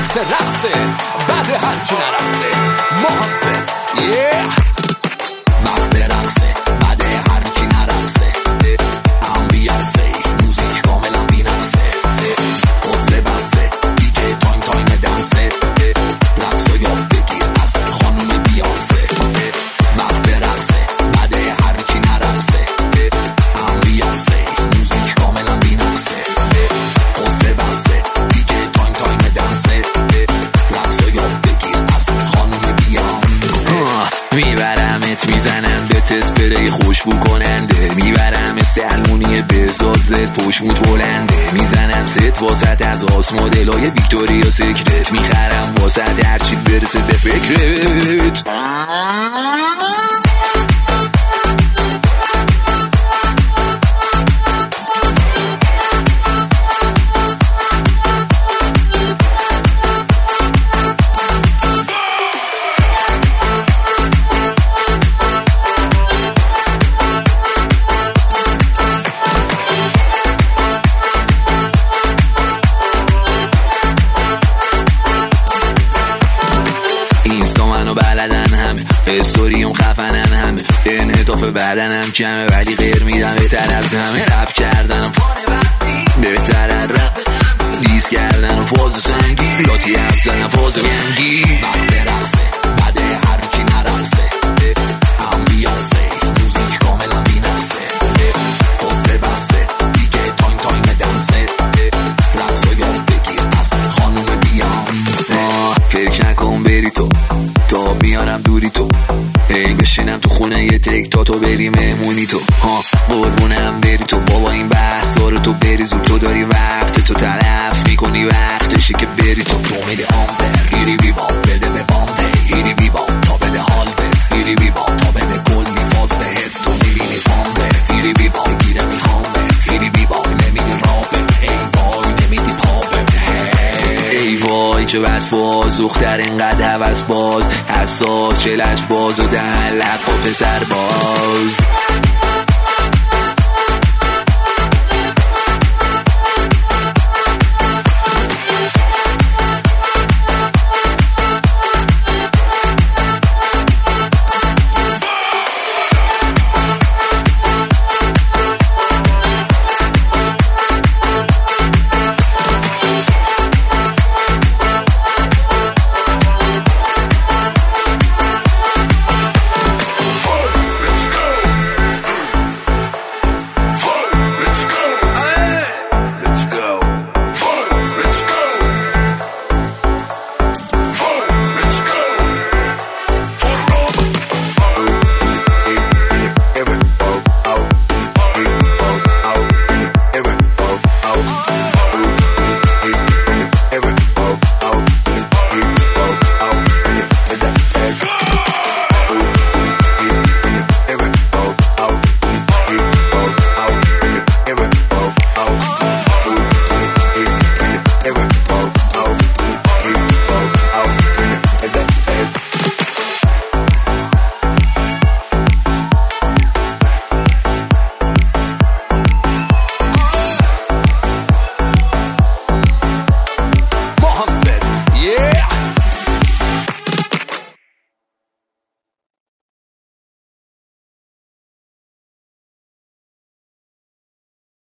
وقت رقصه، بعد هر کی نرقصه محافظه وقت رقصه، بعد هر کی نرقصه امبیانسه، موزیک کاملا بی‌نقصه، قصه بسته دیگه تایم دنسه، رقص و یاد بگیر از خانم بیانسه. وقت رقصه، بعد هر کی نرقصه امبیانسه، موزیک کاملا بی‌نقصه، قصه بسته دیگه تایم دنسه، رقص و یاد بگیر از خانم بیانسه. میبرمت میزنم به تسپری خوشبو کننده، میبرمت سلمونی بزاد زد پشموت بلنده، میزنم ست واسط از آس مدلای ویکتوریا سیکرت، میخرم واسط هرچی برسه به فکرت. استوریم خفنن همه، انعطاف بدنم کمه ولی غیر میدم بهتر از همه، رپ کردنم بهترن رپ دیس کردنم فاز سنگی، لاتی حرف زدن فاز گنگی. وقت رقصه، بعد هر کی نرقصه امبیانسه، موزیک کاملا بی‌نقصه، قصه بسته دیگه تایم دنسه، رقص و یاد بگیر از خانم بیانسه. فکر نکن بری تو تا بیارم دوری تو، هی بشینم تو خونه یه تک تا تو بری مهمونی تو، قربونم بری تو بابا این بحث رو تو بری زود، تو داری وقت تو تلف میکنی وقتشه که بری تو میده آمبر ایری بی با بده به بانده، ایری بی با تا بده حال بت، ایری بی با تا بده کلی فاز بهت، تو میبینی پامبت، ایری بی با بگیره میخوامت، ایری بی با نمیدی رابت، ای وای نمیدی پابت، ای وای چه بد فاز دختر اینقدر حوض باز حساس چلج باز و دهن لب با پسر باز.